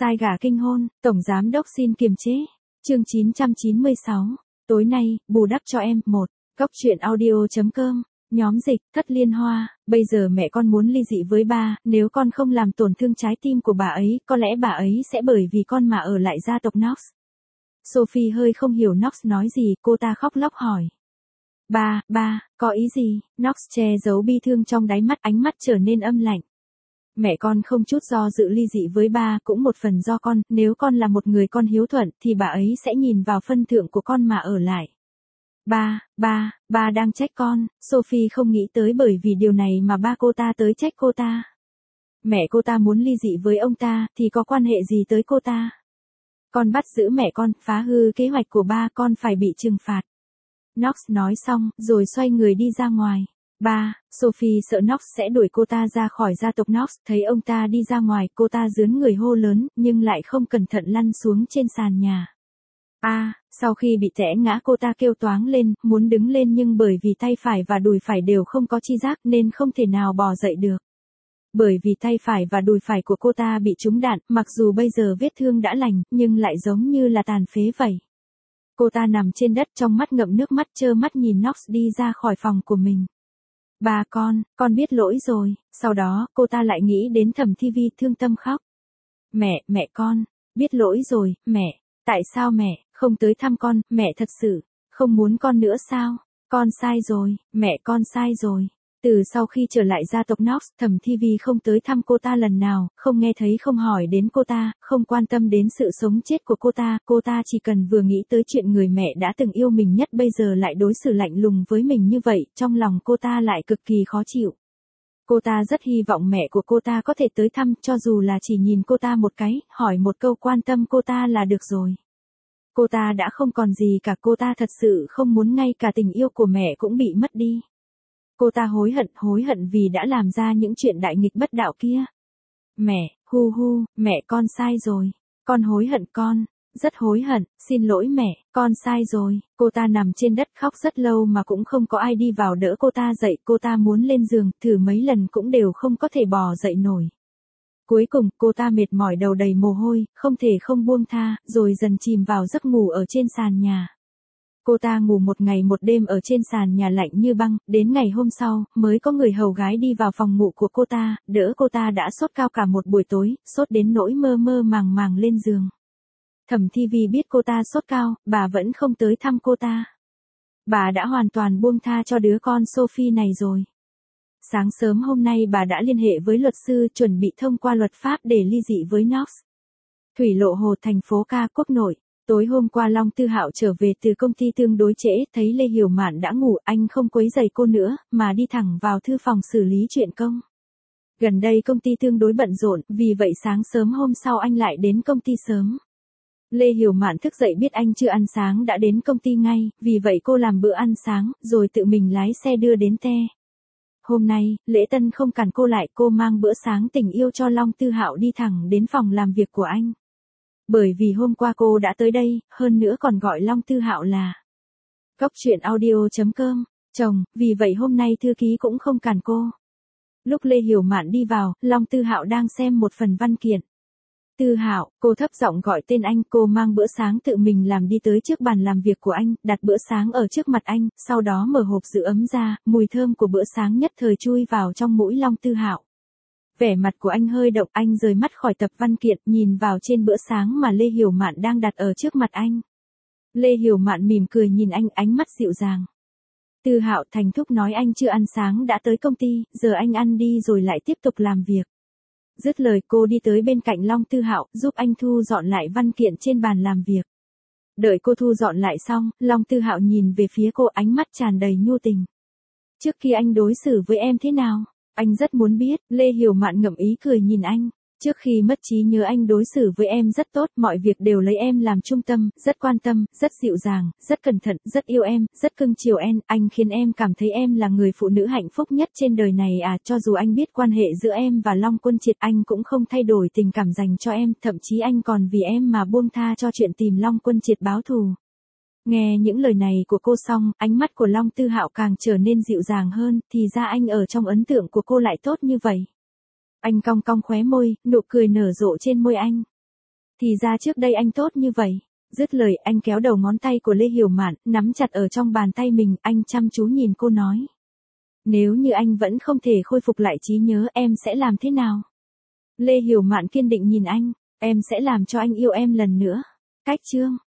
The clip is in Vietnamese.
Sai gà kinh hôn, Tổng Giám Đốc xin kiềm chế. Chương 996. Tối nay, bù đắp cho em. 1. Cóc truyện audio.com. Nhóm dịch, Thất Liên Hoa. Bây giờ mẹ con muốn ly dị với ba, nếu con không làm tổn thương trái tim của bà ấy, có lẽ bà ấy sẽ bởi vì con mà ở lại gia tộc Knox. Sophie hơi không hiểu Knox nói gì, cô ta khóc lóc hỏi. Ba, có ý gì? Knox che giấu bi thương trong đáy mắt, ánh mắt trở nên âm lạnh. Mẹ con không chút do dự ly dị với ba, cũng một phần do con, nếu con là một người con hiếu thuận, thì bà ấy sẽ nhìn vào phân thượng của con mà ở lại. Ba đang trách con. Sophie không nghĩ tới bởi vì điều này mà ba cô ta tới trách cô ta. Mẹ cô ta muốn ly dị với ông ta, thì có quan hệ gì tới cô ta? Con bắt giữ mẹ con, phá hư kế hoạch của ba, con phải bị trừng phạt. Knox nói xong, rồi xoay người đi ra ngoài. Sophie sợ Knox sẽ đuổi cô ta ra khỏi gia tộc Knox, thấy ông ta đi ra ngoài, cô ta giương người hô lớn, nhưng lại không cẩn thận lăn xuống trên sàn nhà. Sau khi bị té ngã cô ta kêu toáng lên, muốn đứng lên nhưng bởi vì tay phải và đùi phải đều không có chi giác nên không thể nào bò dậy được. Bởi vì tay phải và đùi phải của cô ta bị trúng đạn, mặc dù bây giờ vết thương đã lành, nhưng lại giống như là tàn phế vậy. Cô ta nằm trên đất trong mắt ngậm nước mắt trơ mắt nhìn Knox đi ra khỏi phòng của mình. Ba con biết lỗi rồi. Sau đó, cô ta lại nghĩ đến Thẩm Thi Vi thương tâm khóc. Mẹ con, biết lỗi rồi, mẹ. Tại sao mẹ không tới thăm con, mẹ thật sự không muốn con nữa sao? Con sai rồi, mẹ con sai rồi. Từ sau khi trở lại gia tộc Knox, Thẩm Thi Vi không tới thăm cô ta lần nào, không nghe thấy không hỏi đến cô ta, không quan tâm đến sự sống chết của cô ta chỉ cần vừa nghĩ tới chuyện người mẹ đã từng yêu mình nhất bây giờ lại đối xử lạnh lùng với mình như vậy, trong lòng cô ta lại cực kỳ khó chịu. Cô ta rất hy vọng mẹ của cô ta có thể tới thăm, cho dù là chỉ nhìn cô ta một cái, hỏi một câu quan tâm cô ta là được rồi. Cô ta đã không còn gì cả, cô ta thật sự không muốn ngay cả tình yêu của mẹ cũng bị mất đi. Cô ta hối hận vì đã làm ra những chuyện đại nghịch bất đạo kia. Mẹ, mẹ con sai rồi. Con hối hận con, rất hối hận, xin lỗi mẹ, con sai rồi. Cô ta nằm trên đất khóc rất lâu mà cũng không có ai đi vào đỡ cô ta dậy, cô ta muốn lên giường, thử mấy lần cũng đều không có thể bò dậy nổi. Cuối cùng, cô ta mệt mỏi đầu đầy mồ hôi, không thể không buông tha, rồi dần chìm vào giấc ngủ ở trên sàn nhà. Cô ta ngủ một ngày một đêm ở trên sàn nhà lạnh như băng, đến ngày hôm sau, mới có người hầu gái đi vào phòng ngủ của cô ta, đỡ cô ta đã sốt cao cả một buổi tối, sốt đến nỗi mơ màng lên giường. Thẩm Thi Vi biết cô ta sốt cao, bà vẫn không tới thăm cô ta. Bà đã hoàn toàn buông tha cho đứa con Sophie này rồi. Sáng sớm hôm nay bà đã liên hệ với luật sư chuẩn bị thông qua luật pháp để ly dị với Knox. Thủy Lộ Hồ, thành phố Ca Quốc Nội. Tối hôm qua Long Tư Hạo trở về từ công ty tương đối trễ, thấy Lê Hiểu Mạn đã ngủ, anh không quấy rầy cô nữa, mà đi thẳng vào thư phòng xử lý chuyện công. Gần đây công ty tương đối bận rộn, vì vậy sáng sớm hôm sau anh lại đến công ty sớm. Lê Hiểu Mạn thức dậy biết anh chưa ăn sáng đã đến công ty ngay, vì vậy cô làm bữa ăn sáng, rồi tự mình lái xe đưa đến te. Hôm nay, Lễ Tân không cản cô lại, cô mang bữa sáng tình yêu cho Long Tư Hạo đi thẳng đến phòng làm việc của anh. Bởi vì hôm qua cô đã tới đây, hơn nữa còn gọi Long Tư Hạo là Cóc truyện audio.com, chồng, vì vậy hôm nay thư ký cũng không cản cô. Lúc Lê Hiểu Mạn đi vào, Long Tư Hạo đang xem một phần văn kiện. Tư Hạo, cô thấp giọng gọi tên anh, cô mang bữa sáng tự mình làm đi tới trước bàn làm việc của anh, đặt bữa sáng ở trước mặt anh, sau đó mở hộp giữ ấm ra, mùi thơm của bữa sáng nhất thời chui vào trong mũi Long Tư Hạo. Vẻ mặt của anh hơi động, anh rời mắt khỏi tập văn kiện, nhìn vào trên bữa sáng mà Lê Hiểu Mạn đang đặt ở trước mặt anh. Lê Hiểu Mạn mỉm cười nhìn anh, ánh mắt dịu dàng. Tư Hạo, Thành thúc nói anh chưa ăn sáng đã tới công ty, giờ anh ăn đi rồi lại tiếp tục làm việc. Dứt lời cô đi tới bên cạnh Long Tư Hạo, giúp anh thu dọn lại văn kiện trên bàn làm việc. Đợi cô thu dọn lại xong, Long Tư Hạo nhìn về phía cô, ánh mắt tràn đầy nhu tình. Trước khi anh đối xử với em thế nào? Anh rất muốn biết. Lê Hiểu Mạn ngậm ý cười nhìn anh. Trước khi mất trí nhớ anh đối xử với em rất tốt, mọi việc đều lấy em làm trung tâm, rất quan tâm, rất dịu dàng, rất cẩn thận, rất yêu em, rất cưng chiều em, anh khiến em cảm thấy em là người phụ nữ hạnh phúc nhất trên đời này cho dù anh biết quan hệ giữa em và Long Quân Triệt, anh cũng không thay đổi tình cảm dành cho em, thậm chí anh còn vì em mà buông tha cho chuyện tìm Long Quân Triệt báo thù. Nghe những lời này của cô xong, ánh mắt của Long Tư Hạo càng trở nên dịu dàng hơn, thì ra anh ở trong ấn tượng của cô lại tốt như vậy. Anh cong cong khóe môi, nụ cười nở rộ trên môi anh. Thì ra trước đây anh tốt như vậy. Dứt lời anh kéo đầu ngón tay của Lê Hiểu Mạn, nắm chặt ở trong bàn tay mình, anh chăm chú nhìn cô nói. Nếu như anh vẫn không thể khôi phục lại trí nhớ, em sẽ làm thế nào? Lê Hiểu Mạn kiên định nhìn anh, em sẽ làm cho anh yêu em lần nữa. Cách chương